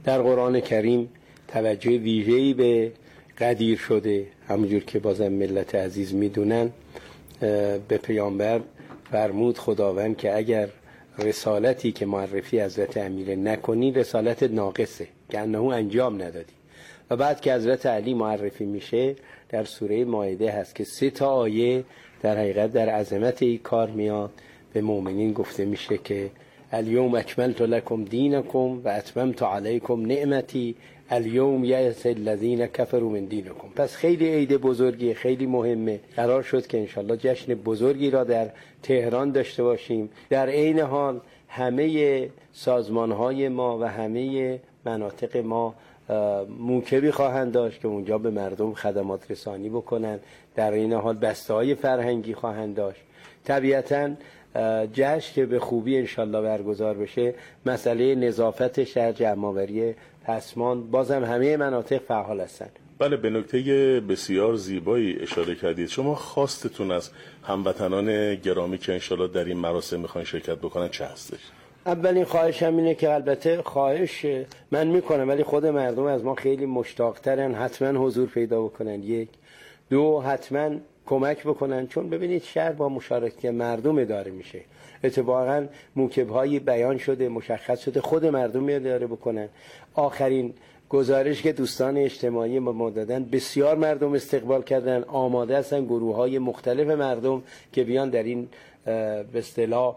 در قرآن کریم توجه ویژه‌ای به غدیر شده. همونجور که بازم ملت عزیز میدونن، به پیامبر فرمود خداوند که اگر رسالتی که معرفی حضرت امیر نکنی رسالت ناقصه، که انه انجام ندادی. و بعد که حضرت علی معرفی میشه در سوره مائده هست که 3 آیه در حقیقت در عظمت این کار میاد. به مؤمنین گفته میشه که الیوم اکملت لکم دینکم و اتممت علیکم نعمتی الیوم یأس الذین کفروا من دینکم. پس خیلی عید بزرگی، خیلی مهمه. قرار شد که انشالله جشن بزرگی را در تهران داشته باشیم. در عین حال همه سازمانهای ما و همه مناطق ما موکبی خواهند داشت که اونجا به مردم خدمات رسانی بکنن. در این حال بسته‌های فرهنگی خواهند داشت. طبیعتاً جشن که به خوبی انشالله برگزار بشه، مسئله نظافت شهر، جمع‌آوری پسمان، بازم همه مناطق فعال هستن. بله، به نکته بسیار زیبایی اشاره کردید. شما خواستتون از هموطنان گرامی که انشالله در این مراسم میخوان شرکت بکنن چه هستش؟ اولین خواهشم اینه که البته خواهش من میکنم ولی خود مردم از ما خیلی مشتاقترن، حتما حضور پیدا بکنن. 1 2 حتما کمک بکنن، چون ببینید شهر با مشارکت مردم اداره میشه. اتفاقا موکب‌های بیان شده، مشخص شده، خود مردم اداره بکنن. آخرین گزارش که دوستان اجتماعی ما دادن، بسیار مردم استقبال کردن، آماده هستن گروه‌های مختلف مردم که بیان در این به اصطلاح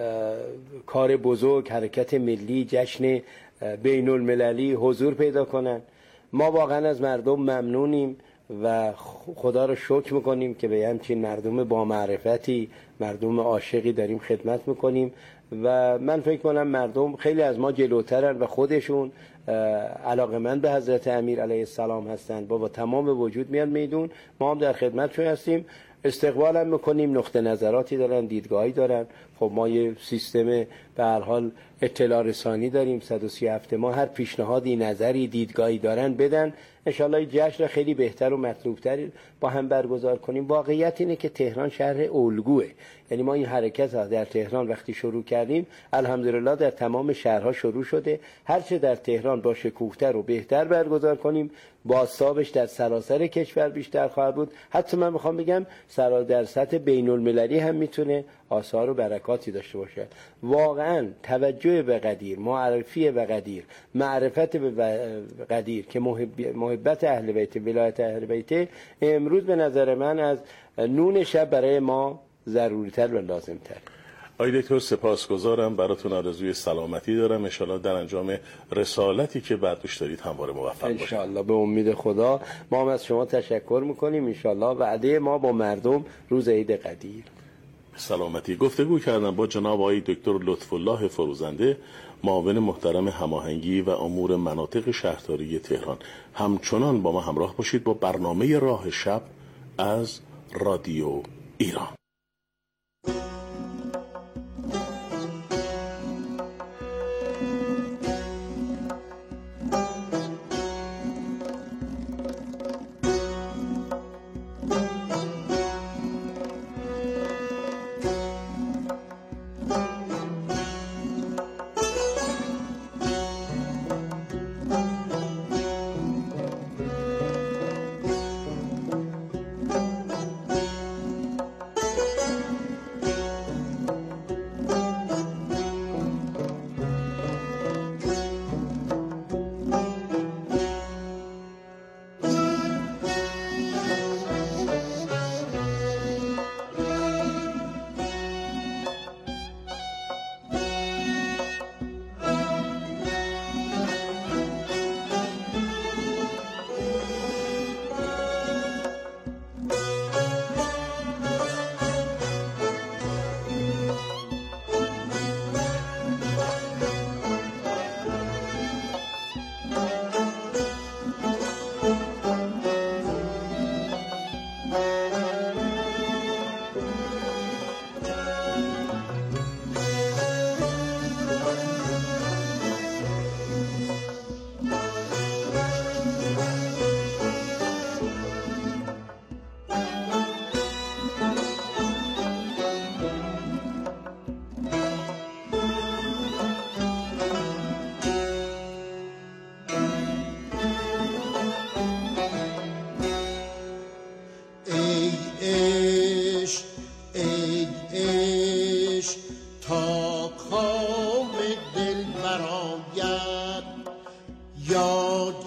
کار بزرگ، حرکت ملی، جشن بین المللی حضور پیدا کنن. ما واقعا از مردم ممنونیم و خدا رو شکر میکنیم که به همچین مردم با معرفتی، مردم عاشقی داریم خدمت میکنیم. و من فکر کنم مردم خیلی از ما جلوترن و خودشون علاقمند به حضرت امیر علیه السلام هستن، با تمام وجود میان میدون. ما هم در خدمتشون هستیم، استقبال هم میکنیم. نقطه نظراتی دارن، دیدگاهی دارن. خب ما یه سیستم به هر حال اطلاع رسانی داریم. 137 ما هر پیشنهادی، نظری، دیدگاهی دارن بدن. انشالله جشن خیلی بهتر و مطلوبتر با هم برگزار کنیم. واقعیت اینه که تهران شهر الگوه. یعنی ما این حرکت ها در تهران وقتی شروع کردیم، الحمدلله در تمام شهرها شروع شده. هرچه در تهران با شکوهتر و بهتر برگزار کنیم، بازتابش در سراسر کشور بیشتر خواهد بود. حتی من میخوام بگم در سطح بین المللی هم میتونه آثار و برکاتی داشته باشه. واقعا توجه به غدیر، معرفی به غدیر، معرفت به غدیر که محبت اهل بیت، ولایت اهل بیت، امروز به نظر من از نون شب برای ما ضروری‌تر و لازم‌تر. آقای دکتر سپاسگزارم، براتون آرزوی سلامتی دارم. انشالله در انجام رسالتی که بعد دوش دارید همواره موفق باشید. انشالله به امید خدا. ما هم از شما تشکر میکنیم. انشالله وعده ما با مردم روز عید غدیر. سلامتی. گفتگو کردم با جناب آقای دکتر لطف‌الله فروزنده، معاون محترم هماهنگی و امور مناطق شهرداری تهران. همچنان با ما همراه باشید با برنامه راه شب از رادیو ایران.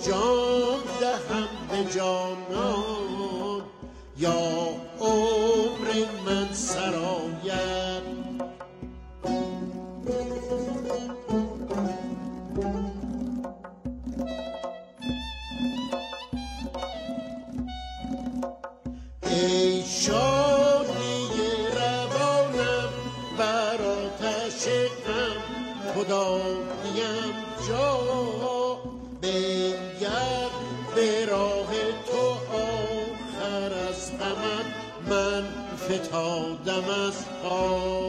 جان دهم به جانان یا عمر من سراید. ای شادی روانم بر آتش غم خداییم جا بنگر به راه تو آخر از غمت من فتادم از پا.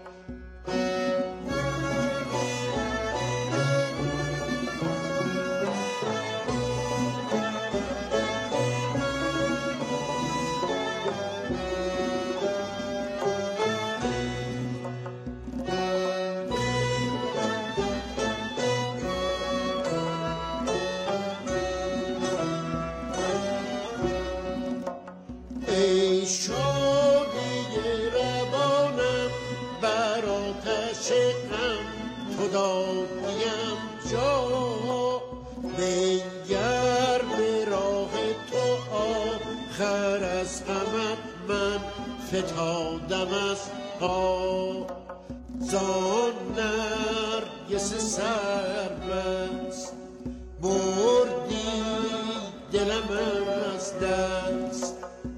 ای شادی روانم بر آتش غم خداییم جا بنگر به راه تو آخر از غمت من فتادم از پا. زان نرگس سرمست بردی دلم از دست.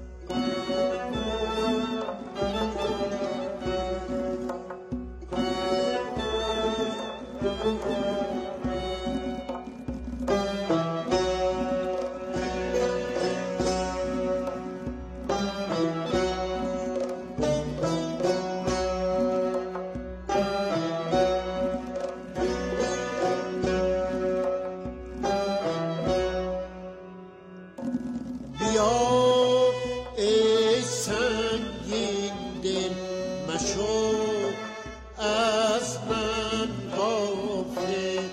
بیا ای سنگین دل مشو از من غافل.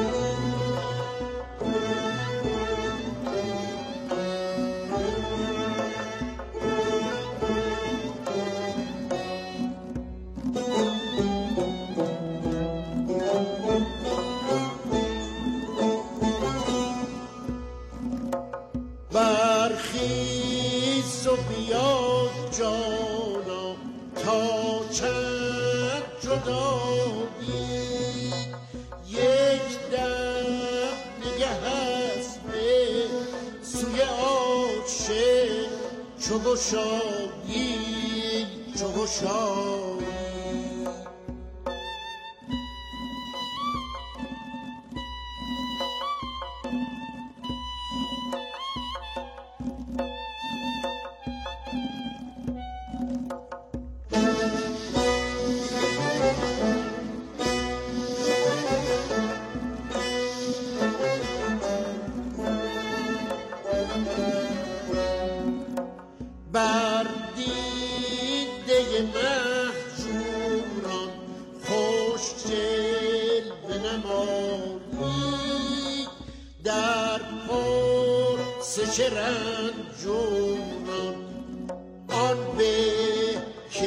برخیز و بیا جانا تا چند جدایی یک دم نگه است به سوی عاشق چو گشایی چو گشایی. بر دیده مهجوران خوش جلوه نمایی در پرسش رنجوران آن به که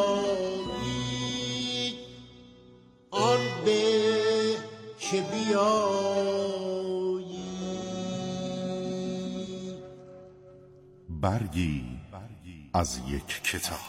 بیایی آن به که بیایی. برگی از یک کتاب.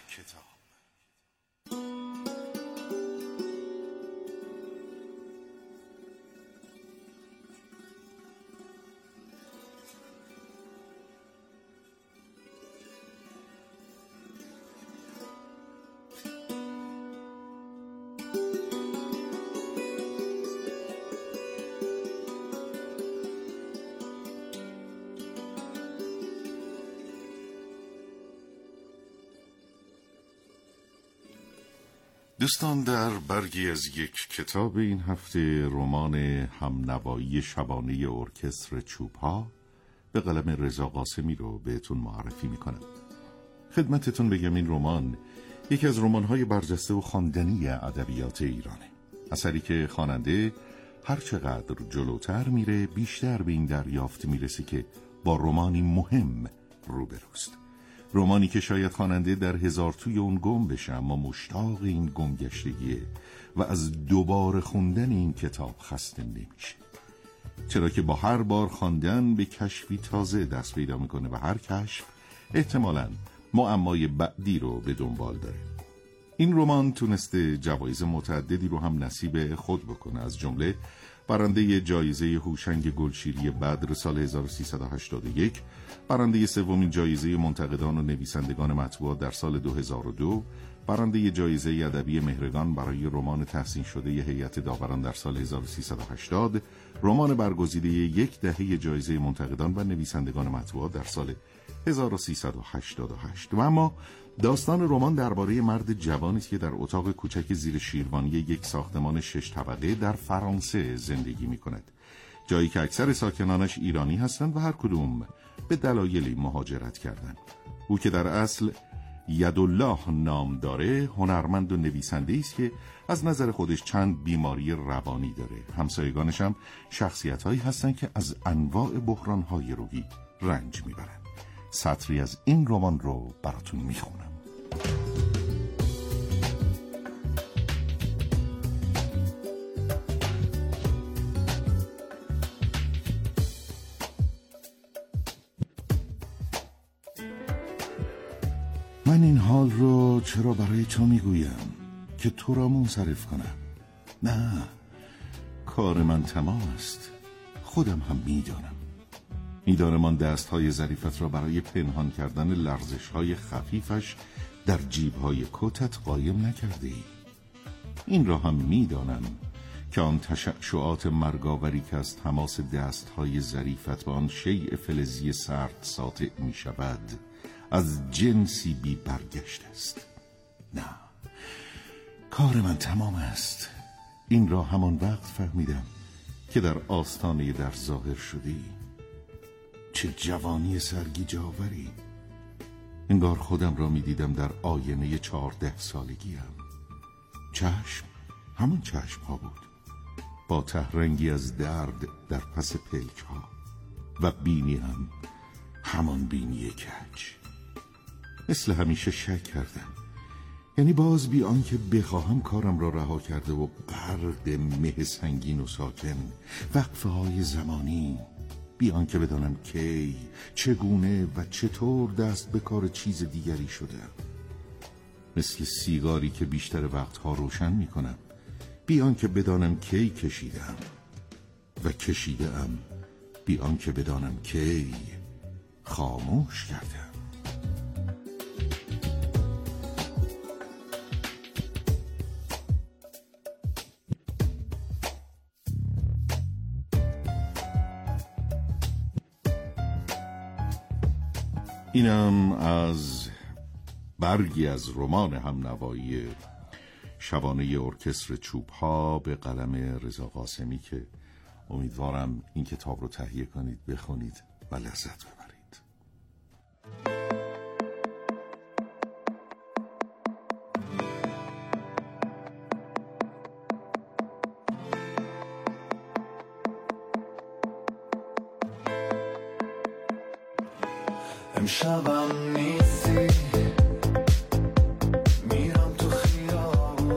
دوستان، در برگی از یک کتاب این هفته رمان همنوایی شبانه ارکستر چوب‌ها به قلم رضا قاسمی رو بهتون معرفی میکنم. خدمتتون بگم این رمان یکی از رمان‌های برجسته و خواندنی ادبیات ایرانه. اثری که خواننده هر چقدر جلوتر میره بیشتر به این دریافت میرسه که با رمانی مهم روبروست. رمانی که شاید خواننده در هزار توی اون گم بشه، اما مشتاق این گمگشتگیه و از دوباره خوندن این کتاب خسته نمیشه. چرا که با هر بار خواندن به کشفی تازه دست پیدا میکنه و هر کشف احتمالاً معمای بعدی رو به دنبال داره. این رمان تونسته جوایز متعددی رو هم نصیب خود بکنه، از جمله برنده جایزه هوشنگ گلشیری بدر سال 1381، برنده سومین جایزه منتقدان و نویسندگان مطبوعات در سال 2002، برنده جایزه ادبی مهرگان برای رمان تحسین شده هیئت داوران در سال 1380، رمان برگزیده یک دهه جایزه منتقدان و نویسندگان مطبوعات در سال 1388. و اما داستان رمان درباره مرد جوانی است که در اتاق کوچک زیر شیروانی یک ساختمان 6 طبقه در فرانسه زندگی می کند، جایی که اکثر ساکنانش ایرانی هستند و هر کدوم به دلایلی مهاجرت کردند. او که در اصل یدالله نام داره، هنرمند و نویسنده است که از نظر خودش چند بیماری روانی داره. همسایگانش هم شخصیت‌هایی هستند که از انواع بحران‌های روحی رنج میبرند. سطری از این رمان رو براتون میخونم. من این حال رو چرا برای تو میگویم که تو را منصرف کنم؟ نه، کار من تمام است. خودم هم میدانم آن دستهای ظریفت را برای پنهان کردن لرزش‌های خفیفش در جیب‌های کتت قایم نکرده ای. این را هم میدانم که آن تشعشعات مرگاوری که از تماس دستهای ظریفت با آن شیء فلزی سرد ساطع می شود از جنسی بی برگشت است. نه، کار من تمام است. این را همان وقت فهمیدم که در آستانه در ظاهر شدی. چه جوانی سرگیجه‌آوری! انگار خودم را می دیدم در آینه 14 سالگیم. چشم همون چشم ها بود، با تهرنگی از درد در پس پلک ها، و بینی هم همان بینی کج. مثل همیشه شک کردم، یعنی باز بی آنکه بخواهم کارم را رها کرده و غرق مه سنگین و ساکن، وقفه های زمانی، بی آنکه بدانم کی، چگونه و چطور دست به کار چیز دیگری شدم. مثل سیگاری که بیشتر وقتها روشن می کنم، بی آنکه بدانم کی کشیدم، و کشیدم بی آنکه بدانم کی خاموش کردم. اینم از برگی از رمان همنوایی شبانه ارکستر چوب‌ها به قلم رضا قاسمی که امیدوارم این کتاب رو تهیه کنید، بخونید و لذت ببرید. امشبم نیستی، میرم تو خیابون،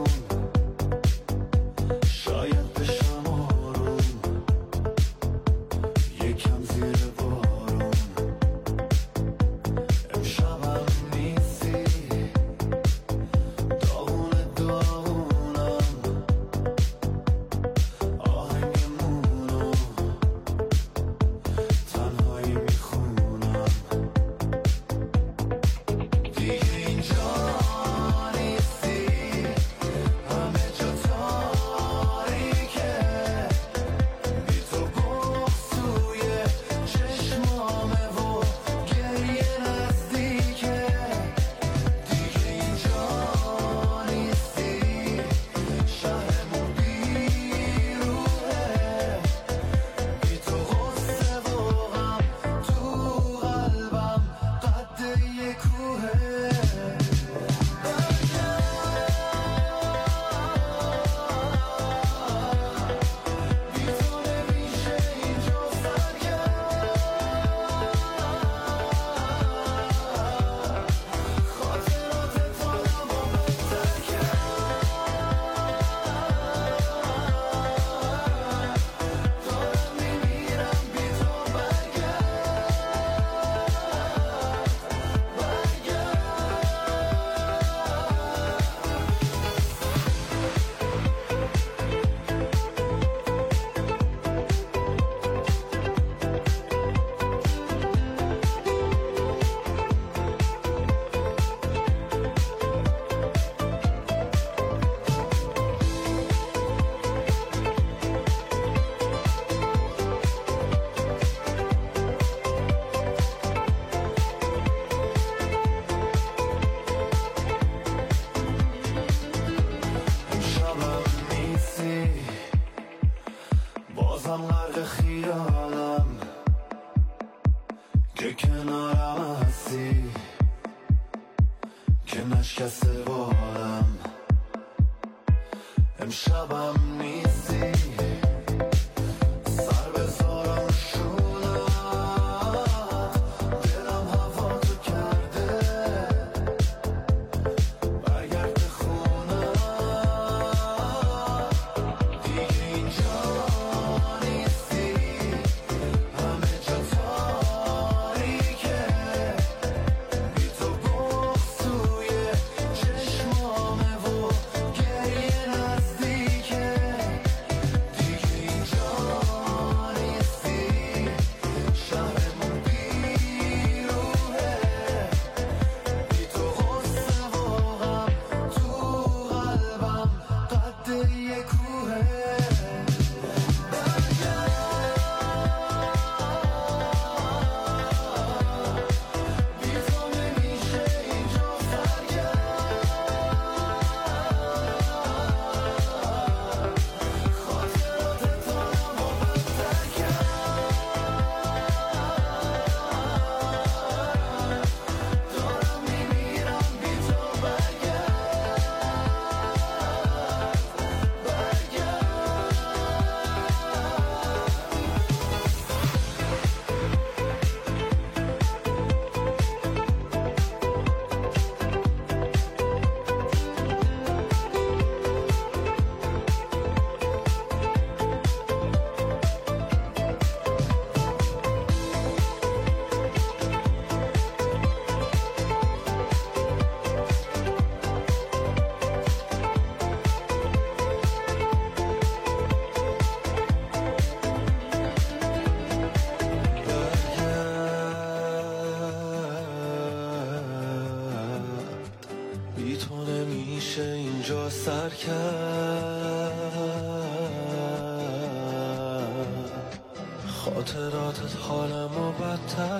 شاید بشم آروم، یکم زیر بارون. امشبم نیستی، داغون داغونم، آهنگمونو تنهایی میخونم. که کنارم هستی، که نشکسته بارم، امشبم نیستی، سر بذارم شونم، دلم هوا تو کرده، برگرد خونم، دیگه اینجا نیستی، همه جا تاریکه، بی تو بغض توی چشمامه و گریه نزدیکه، دیگه اینجا نیستی، شهرمون بیروحه، بی تو غصه و غم تو قلبم قد یه کوهه. بی تو نمیشه اینجا خاطرات دارم و بدتر دارم میمیرم بی تو بی تو نمیشه اینجا سر کرد، خاطراتت حالمو بدتر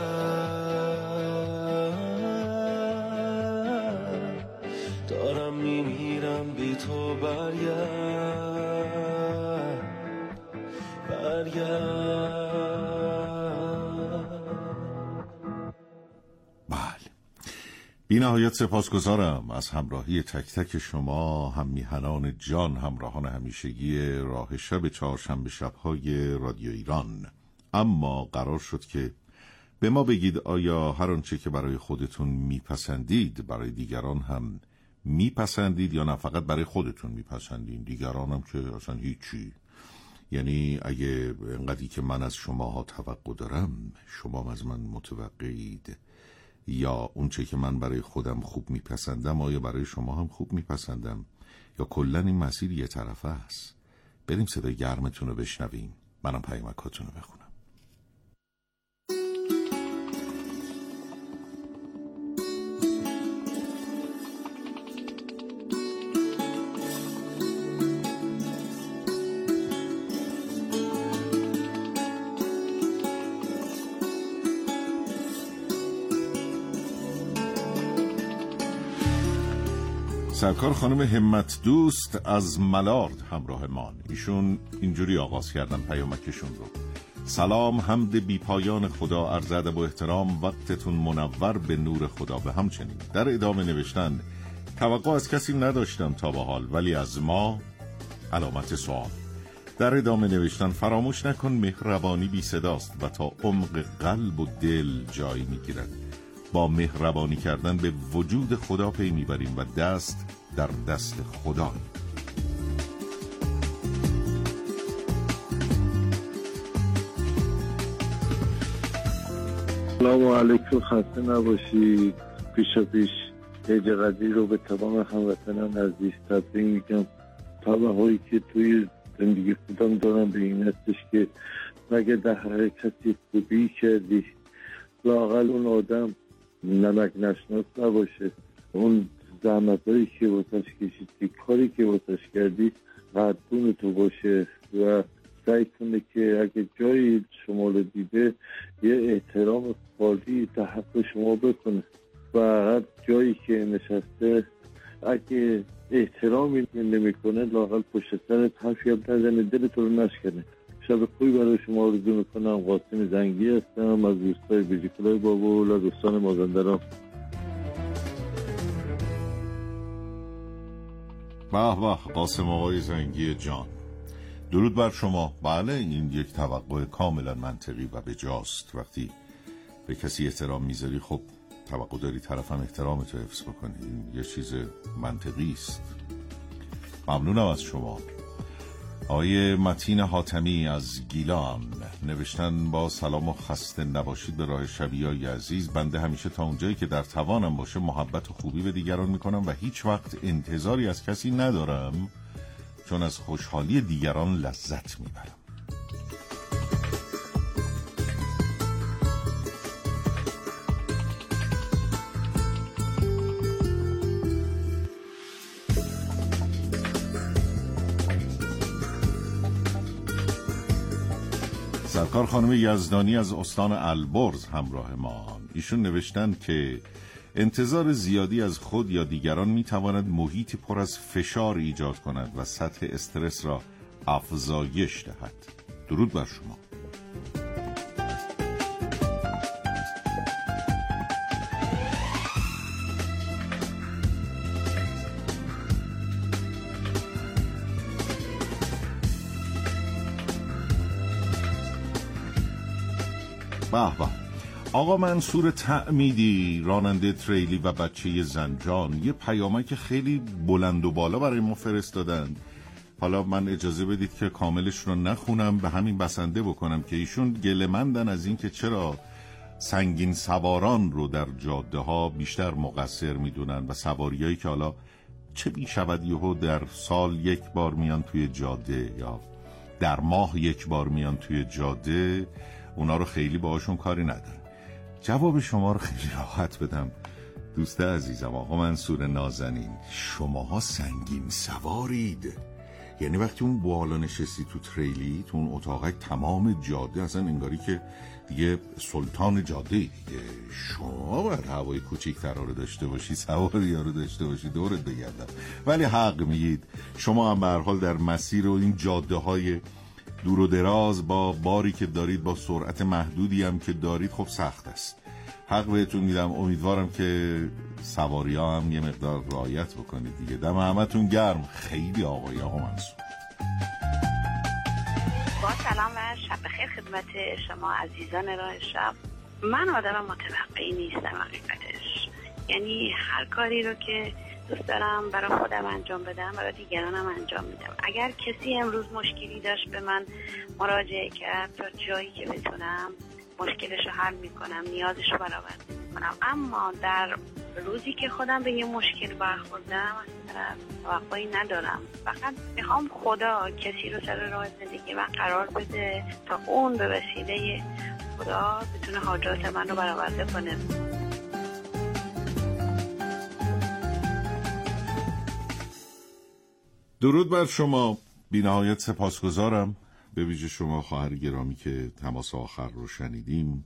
کرد، دارم میمیرم بی تو برگرد. بی نهایت سپاسگزارم از همراهی تک تک شما، هم میهنان جان، همراهان همیشگی راه شب چهارشنبه شب‌های رادیو ایران. اما قرار شد که به ما بگید آیا هر آنچه که برای خودتون میپسندید برای دیگران هم میپسندید یا نه فقط برای خودتون میپسندید، دیگران هم که اصلا هیچی؟ یعنی اگه انقدری که من از شماها توقع دارم شما از من متوقعید، یا اون چه که من برای خودم خوب میپسندم آیا برای شما هم خوب میپسندم، یا کلا این مسیر یه طرفه است؟ بریم صدای گرمتون رو بشنویم، منم پیامکاتون رو بخونم. سرکار خانم همت دوست از ملارد همراه مان، ایشون اینجوری آغاز کردن پیامکشون رو: سلام، حمد بی پایان خدا، عرض ادب و احترام، وقتتون منور به نور خدا. به همچنین در ادامه نوشتن: توقع از کسی نداشتم تا به حال ولی از ما علامت سوال. در ادامه نوشتن: فراموش نکن مهربانی بی صداست و تا عمق قلب و دل جای میگیرد. با مهربانی کردن به وجود خدا پی میبریم و دست در دست خدا. سلام علیکم، خسته نباشید. پیش عید قدیر رو به تمام هموطنان عزیز تبریک میگم. طبعهایی که توی زندگی خودم دارم به این هستش که مگه در حرکتی خوبی کردی لااقل اون آدم نمک نشناس نباشه، اون زحمتایی که واسش کشیدی، کاری که واسش کردی قدردون تو باشه و سعی کنه که اگه جایی شما رو دیده یه احترام خالی در حق شما بکنه و هر جایی که نشسته اگه احترامی نمی کنه لااقل پشت سرت حرفی هم نزنه، دلت رو نشکنه. شب خوبی برای شما آرزو میکنم. قاسم زنگی هستم از روستای بیجیکلای بابل از استان مازندران. به به قاسم آقای زنگی جان، درود بر شما. بله این یک توقع کاملا منطقی و بجاست. وقتی به کسی احترام میذاری خب توقع داری طرفم احترامتو حفظ بکنی، این یه چیز منطقی است. ممنونم از شما. آقای متین حاتمی از گیلان نوشتن با سلام و خسته نباشید به راه شبیای عزیز. بنده همیشه تا اونجایی که در توانم باشه محبت و خوبی به دیگران میکنم و هیچ وقت انتظاری از کسی ندارم، چون از خوشحالی دیگران لذت میبرم. سرکار خانم یزدانی از استان البرز همراه ما. ایشون نوشتن که انتظار زیادی از خود یا دیگران میتواند محیطی پر از فشار ایجاد کند و سطح استرس را افزایش دهد. درود بر شما. به به. آقا منصور تعمیدی راننده تریلی و بچه زنجان یه پیامک خیلی بلند و بالا برای ما فرستادن. حالا من اجازه بدید که کاملش رو نخونم، به همین بسنده بکنم که ایشون گله‌مندن از این که چرا سنگین سواران رو در جاده ها بیشتر مقصر میدونن و سواریایی که حالا چه بیشود یهو در سال یک بار میان توی جاده یا در ماه یک بار میان توی جاده، اونا رو خیلی باهاشون کاری ندارن. جواب شما رو خیلی راحت بدم دوست عزیزم آقا منصور نازنین، شماها سنگین سوارید. یعنی وقتی اون بالا نشستی تو تریلی تو اون اتاقک تمام جاده اصلا انگاری که دیگه سلطان جاده دیگه. شما باید هوای کوچیک‌تر رو داشته باشی، سواری ها رو داشته باشی، دورت بگردم. ولی حق میگید شما هم به هر حال در مسیر و این جاده های دور و دراز با باری که دارید، با سرعت محدودی هم که دارید، خب سخت است. حق بهتون میدم. امیدوارم که سواری ها هم یه مقدار رعایت بکنید دیگه. دم همتون گرم. خیلی آقا منصور. با سلام و شب بخیر خدمت شما عزیزان راه شب. من آدم متوقعی نیستم حقیقتش، یعنی هر کاری رو که دوست دارم برای خودم انجام بدم برای دیگرانم انجام میدم. اگر کسی امروز مشکلی داشت به من مراجعه کرد، تا جایی که بتونم مشکلش رو حل میکنم، نیازش رو برآورده میکنم. اما در روزی که خودم به یه مشکل برخوردم توقعی ندارم، فقط میخوام خدا کسی رو سر راه زندگی من قرار بده تا اون به وسیله خدا بتونه حاجات من رو برآورده کنه. درود بر شما. بی‌نهایت سپاسگزارم، به ویژه شما خواهر گرامی که تماس آخر رو شنیدیم.